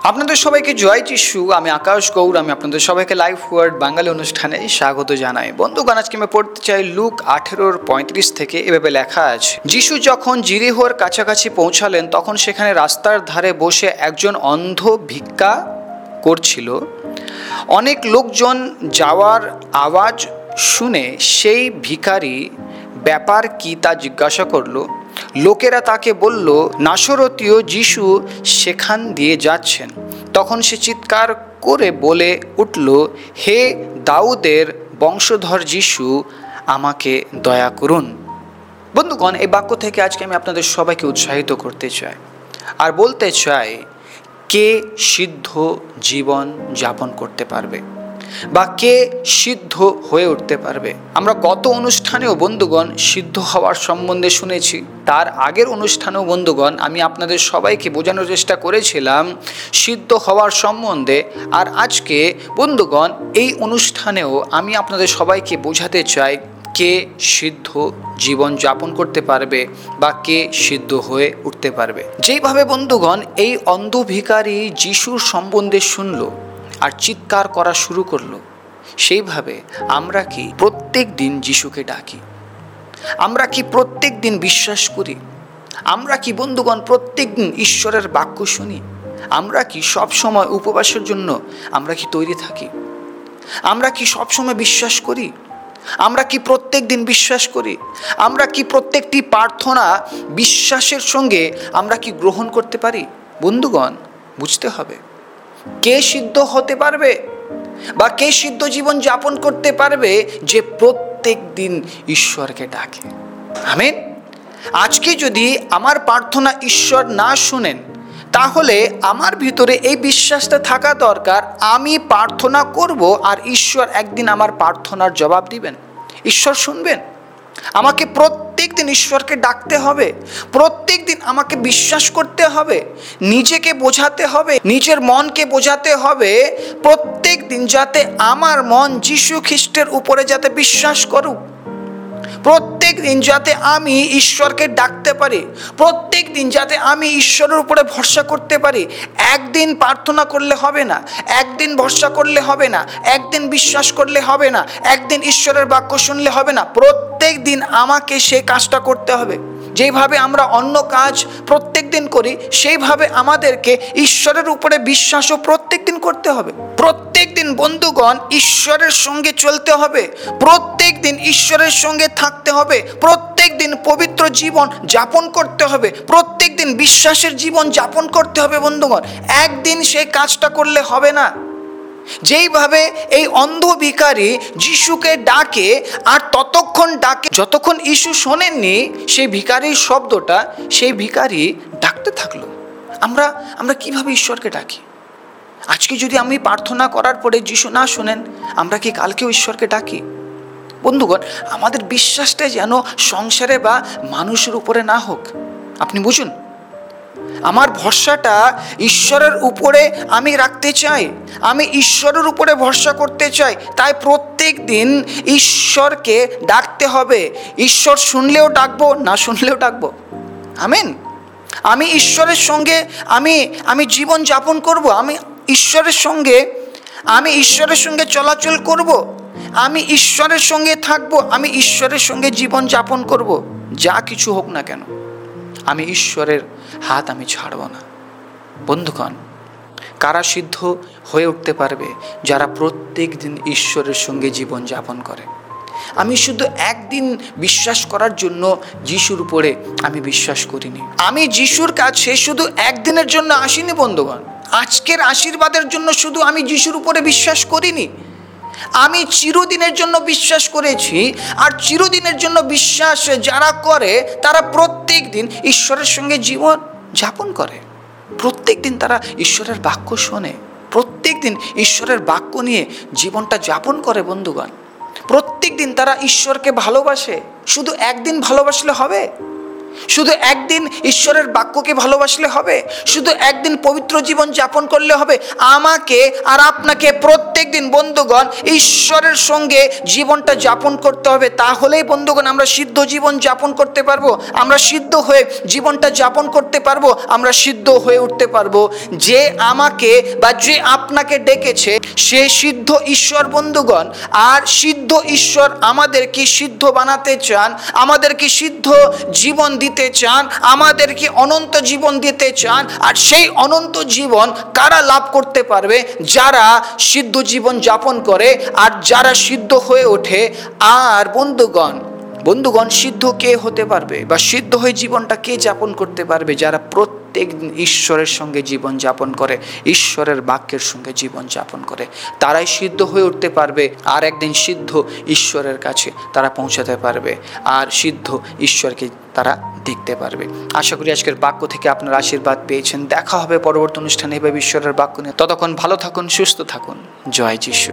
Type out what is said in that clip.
আপনাদের সবাইকে জয় যিশু। আমি আকাশ গৌর। আমি আপনাদের সবাইকে লাইফ ওয়ার্ড বাঙালি অনুষ্ঠানে স্বাগত জানাই। বন্ধুগণ, আজকে আমি পড়তে চাই লুক 18:35 থেকে। এভাবে লেখা আছে, যিশু যখন জিরিহোর কাছাকাছি পৌঁছালেন তখন সেখানে রাস্তার ধারে বসে একজন অন্ধ ভিক্ষা করছিল। অনেক লোকজন যাওয়ার আওয়াজ শুনে সেই ভিখারি ব্যাপার কি তা জিজ্ঞাসা করলো। লোকেরা তাকে বলল, নাসরতীয় যিশু সেখান দিয়ে যাচ্ছেন। তখন সে চিৎকার করে বলে উঠল, হে দাউদের বংশধর যিশু, আমাকে দয়া করুন। বন্ধুগণ, এই বাক্য থেকে আজকে আমি আপনাদের সবাইকে উৎসাহিত করতে চাই আর বলতে চাই, কে সিদ্ধ জীবন যাপন করতে পারবে বা কে সিদ্ধ হয়ে উঠতে পারবে। আমরা গত অনুষ্ঠানেও বন্ধুগণ সিদ্ধ হওয়ার সম্বন্ধে শুনেছি। তার আগের অনুষ্ঠানেও বন্ধুগণ আমি আপনাদের সবাইকে বোঝানোর চেষ্টা করেছিলাম সিদ্ধ হওয়ার সম্বন্ধে। আর আজকে বন্ধুগণ এই অনুষ্ঠানেও আমি আপনাদের সবাইকে বোঝাতে চাই কে সিদ্ধ জীবন যাপন করতে পারবে বা কে সিদ্ধ হয়ে উঠতে পারবে। যেইভাবে বন্ধুগণ এই অন্ধ ভিখারি যিশুর সম্বন্ধে শুনল আর চিৎকার করা শুরু করলো, সেইভাবে আমরা কি প্রত্যেক দিন যিশুকে ডাকি? আমরা কি প্রত্যেক দিন বিশ্বাস করি? আমরা কি বন্ধুগণ প্রত্যেক দিন ঈশ্বরের বাক্য শুনি? আমরা কি সব সময় উপবাসের জন্য আমরা কি তৈরি থাকি? আমরা কি সব সময় বিশ্বাস করি? আমরা কি প্রত্যেক দিন বিশ্বাস করি? আমরা কি প্রত্যেকটি প্রার্থনা বিশ্বাসের সঙ্গে আমরা কি গ্রহণ করতে পারি? বন্ধুগণ, বুঝতে হবে কে সিদ্ধ হতে পারবে বা কে সিদ্ধ জীবন যাপন করতে পারবে, যে প্রত্যেক দিন ঈশ্বরকে ডাকে। আমেন। আজকে যদি আমার প্রার্থনা ঈশ্বর না শুনেন, তাহলে আমার ভিতরে এই বিশ্বাসটা থাকা দরকার, আমি প্রার্থনা করব আর ঈশ্বর একদিন আমার প্রার্থনার জবাব দিবেন, ঈশ্বর শুনবেন। আমাকে প্রত্যেক দিন ঈশ্বরকে ডাকতে হবে, প্রত্যেক দিন আমাকে বিশ্বাস করতে হবে, নিজেকে বোঝাতে হবে, নিজের মনকে বোঝাতে হবে প্রত্যেক দিন যাতে আমার মন যিশু খ্রিস্টের উপরে যাতে বিশ্বাস করুক, প্রত্যেক দিন যাতে আমি ঈশ্বরকে ডাকতে পারি, প্রত্যেক দিন যাতে আমি ঈশ্বরের উপরে ভরসা করতে পারি। একদিন প্রার্থনা করলে হবে না, একদিন ভরসা করলে হবে না, একদিন বিশ্বাস করলে হবে না, একদিন ঈশ্বরের বাক্য শুনলে হবে না। প্রত্যেক দিন আমাকে সেই কাজটা করতে হবে। যেইভাবে আমরা অন্য কাজ প্রত্যেক দিন করি, সেইভাবে আমাদেরকে ঈশ্বরের উপরে বিশ্বাসও প্রত্যেক দিন করতে হবে। প্রত্যেক দিন বন্ধুগণ ঈশ্বরের সঙ্গে চলতে হবে, প্রত্যেক দিন ঈশ্বরের সঙ্গে থাকতে হবে, প্রত্যেক দিন পবিত্র জীবন যাপন করতে হবে, প্রত্যেক দিন বিশ্বাসের জীবন যাপন করতে হবে। বন্ধুগণ, একদিন সেই কাজটা করলে হবে না। যেইভাবে এই অন্ধ ভিখারি যিশুকে ডাকে, আর ততক্ষণ ডাকে যতক্ষণ যিশু শোনেননি সেই ভিখারির শব্দটা, সেই ভিখারি ডাকতে থাকলো। আমরা কিভাবে ঈশ্বরকে ডাকি? আজকে যদি আমি প্রার্থনা করার পরে যিশু না শোনেন, আমরা কি কালকেও ঈশ্বরকে ডাকি? বন্ধুগণ, আমাদের বিশ্বাসটা যেন সংসারে বা মানুষের উপরে না হোক। আপনি বুঝুন, আমার ভরসাটা ঈশ্বরের উপরে আমি রাখতে চাই, আমি ঈশ্বরের উপরে ভরসা করতে চাই। তাই প্রত্যেক দিন ঈশ্বরকে ডাকতে হবে। ঈশ্বর শুনলেও ডাকবো, না শুনলেও ডাকবো। আমেন। আমি ঈশ্বরের সঙ্গে আমি জীবন যাপন করব, আমি ঈশ্বরের সঙ্গে চলাচল করব, আমি ঈশ্বরের সঙ্গে থাকবো, আমি ঈশ্বরের সঙ্গে জীবন যাপন করব। যা কিছু হোক না কেন, আমি ঈশ্বরের হাত আমি ছাড়ব না। বন্ধুগণ, কারা সিদ্ধ হয়ে উঠতে পারবে? যারা প্রত্যেক দিন ঈশ্বরের সঙ্গে জীবন যাপন করে। আমি শুধু একদিন বিশ্বাস করার জন্য যিশুর উপরে আমি বিশ্বাস করিনি। আমি যিশুর কাছে শুধু একদিনের জন্য আসিনি বন্ধুগণ। আজকের আশীর্বাদের জন্য শুধু আমি যিশুর উপরে বিশ্বাস করিনি, আমি চিরদিনের জন্য বিশ্বাস করেছি। আর চিরদিনের জন্য বিশ্বাস যারা করে, তারা প্রত্যেক দিন ঈশ্বরের সঙ্গে জীবন যাপন করে, প্রত্যেক দিন তারা ঈশ্বরের বাক্য শোনে, প্রত্যেক দিন ঈশ্বরের বাক্য নিয়ে জীবনটা যাপন করে। বন্ধুগণ, প্রত্যেক দিন তারা ঈশ্বরকে ভালোবাসে। শুধু একদিন ভালোবাসলে হবে? শুধু একদিন ঈশ্বরের বাক্যকে ভালোবাসলে হবে? শুধু একদিন পবিত্র জীবন যাপন করলে হবে? আমাকে আর আপনাকে প্রত্যেক দিন বন্ধুগণ ঈশ্বরের সঙ্গে জীবনটা যাপন করতে হবে। তাহলেই বন্ধুগণ আমরা সিদ্ধ জীবন যাপন করতে পারবো, আমরা সিদ্ধ হয়ে জীবনটা যাপন করতে পারবো, আমরা সিদ্ধ হয়ে উঠতে পারবো। যে আমাকে বা যে আপনাকে ডেকেছে সে সিদ্ধ ঈশ্বর বন্ধুগণ। আর সিদ্ধ ঈশ্বর আমাদেরকে সিদ্ধ বানাতে চান, আমাদেরকে সিদ্ধ জীবন দিতে চান, আমাদেরকে অনন্ত জীবন দিতে চান। আর সেই অনন্ত জীবন কারা লাভ করতে পারবে? যারা সিদ্ধ জীবন যাপন করে আর যারা সিদ্ধ হয়ে ওঠে। আর বন্ধুগণ সিদ্ধ কে হতে পারবে বা সিদ্ধ হয়ে জীবনটা কে যাপন করতে পারবে? যারা প্রত্যেক দিন ঈশ্বরের সঙ্গে জীবন যাপন করে, ঈশ্বরের বাক্যের সঙ্গে জীবন যাপন করে, তারাই সিদ্ধ হয়ে উঠতে পারবে। আর একদিন সিদ্ধ ঈশ্বরের কাছে তারা পৌঁছাতে পারবে আর সিদ্ধ ঈশ্বরকে তারা দেখতে পারবে। আশা করি আজকের বাক্য থেকে আপনারা আশীর্বাদ পেয়েছেন। দেখা হবে পরবর্তী অনুষ্ঠানে এভাবে ঈশ্বরের বাক্য নিয়ে। ততক্ষণ ভালো থাকুন, সুস্থ থাকুন। জয় যিশু।